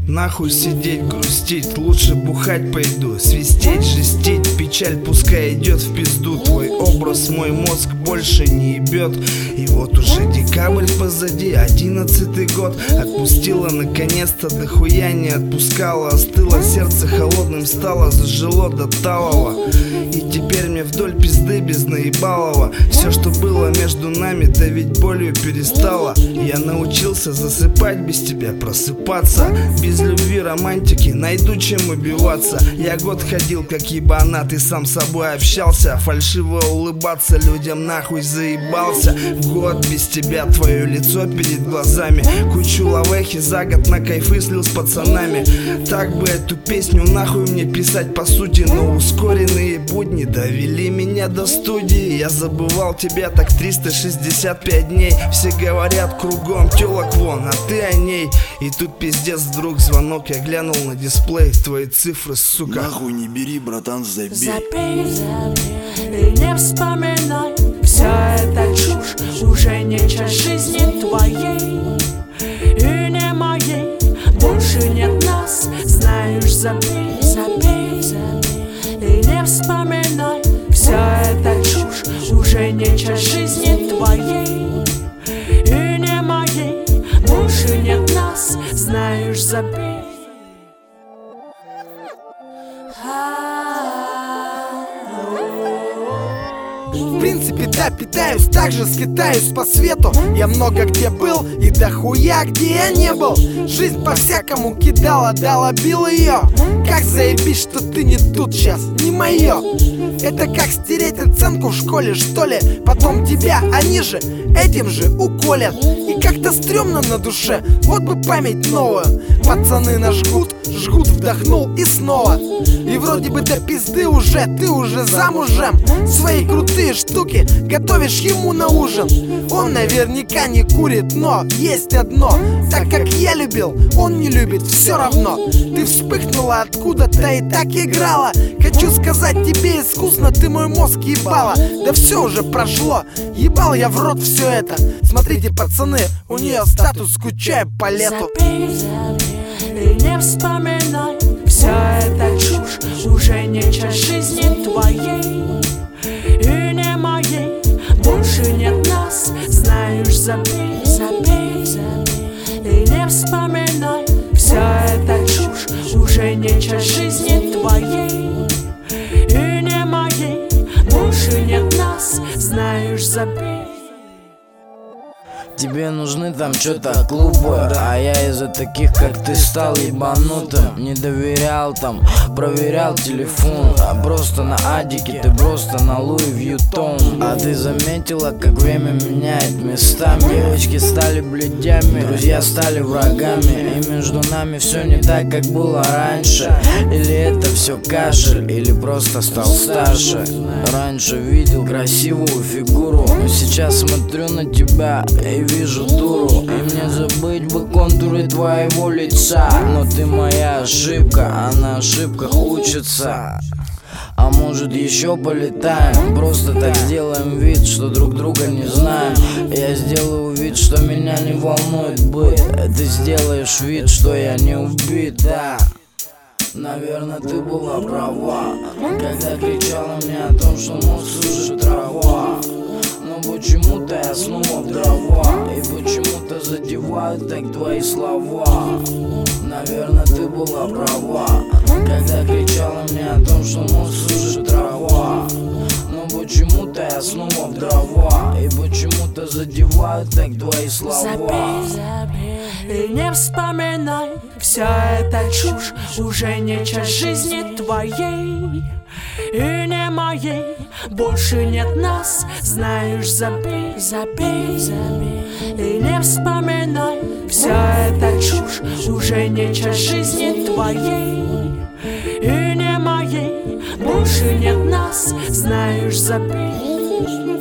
Нахуй сидеть, грустить, лучше бухать пойду. Свистеть, жестить, печаль пускай идет в пизду. Твой образ мой мозг больше не ебет. И вот уже декабрь позади, 11-й год. Отпустила наконец-то, дохуя не отпускала. Остыло сердце, холодным стало, зажило до талого. И теперь мне вдоль пизды без наебалова. Все, что было между нами, давить болью перестало. Я научился засыпать без тебя, просыпаться. Без любви, романтики, найду чем убиваться. Я год ходил как ебанат и сам с собой общался. Фальшиво улыбаться людям нахуй заебался. В год без тебя твое лицо перед глазами. Кучу лавехи за год на кайфы слил с пацанами. Так бы эту песню нахуй мне писать по сути. Но ускоренные будни довели меня до студии. Я забывал тебя так 365 дней. Все говорят кругом тёлок вон, а ты о ней. И тут пиздец вдруг звонок, я глянул на дисплей. Твои цифры, сука. Нахуй не бери, братан, забей. Забей и не вспоминай. Вся эта чушь уже не часть жизни твоей и не моей. Больше нет нас, знаешь, забей, забей и не вспоминай. Вся эта чушь уже не часть жизни твоей и не моей. Больше нет нас, знаешь, забей. В принципе, да, питаюсь, также скитаюсь по свету. Я много где был и дохуя где я не был. Жизнь по-всякому кидала, дала, бил ее. Как заебись, что ты не тут сейчас, не мое. Это как стереть оценку в школе, что ли? Потом тебя они же этим же уколят. И как-то стрёмно на душе, вот бы память новую. Пацаны нажгут, жгут, вдохнул и снова. И вроде бы до пизды уже, ты уже замужем. Свои крутые штуки готовишь ему на ужин. Он наверняка не курит, но есть одно. Так как я любил, он не любит, все равно. Ты вспыхнула откуда-то и так играла. Хочу сказать тебе искусно, ты мой мозг ебала. Да все уже прошло, ебал я в рот все это. Смотрите, пацаны, у нее статус «скучаю по лету». Забей и не вспоминай. Вся эта чушь уже не часть жизни твоей и не моей. Больше нет нас, знаешь, забей, забей и не вспоминай. Вся эта чушь уже не часть жизни твоей и не моей. Больше нет нас, знаешь, забей. Тебе нужны там что-то клубы, а я из-за таких, как ты, стал ебанутым. Не доверял там, проверял телефон, а просто на адике, ты просто на Луи Вьютон. А ты заметила, как время меняет местами? Девочки стали бледями, друзья стали врагами. И между нами все не так, как было раньше. Или это все кашель, или просто стал старше. Раньше видел красивую фигуру, но сейчас смотрю на тебя и вижу дуру. И мне забыть бы контуры твоего лица. Но ты моя ошибка, а на ошибках учатся. А может еще полетаем? Просто так сделаем вид, что друг друга не знаем. Я сделаю вид, что меня не волнует быт. Ты сделаешь вид, что я не убит, да. Наверное, ты была права, когда кричала мне о том, что мозг уже трава. Но почему-то я снова в дрова, и почему-то задевают так твои слова. Наверное, ты была права, когда кричала мне о том, что мозг уже трава. Но почему-то я снова в дрова, и почему-то задевают так твои слова. Забей и не вспоминай. Вся эта чушь уже не часть жизни твоей и не моей. Больше нет нас, знаешь, забей, забей и не вспоминай. Вся эта чушь уже не часть жизни твоей и не моей. Больше нет нас, знаешь, забей.